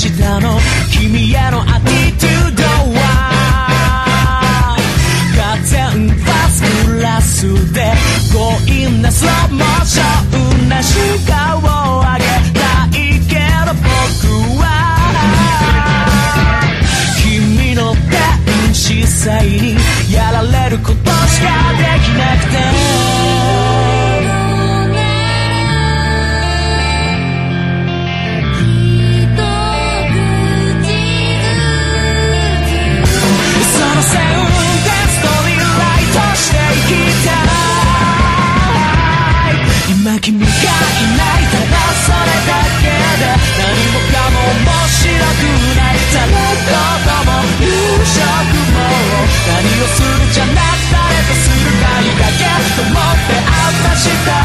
日の君へのアティチュードは完全ファストクラスで強引なスローモーションな瞬間を上げたいけど僕は君の天使さえにやられることしかできなくて今君がいないただそれだけで何もかも面白くないただことも夕食も何をするじゃなく誰とするかいいだけと思ってあったした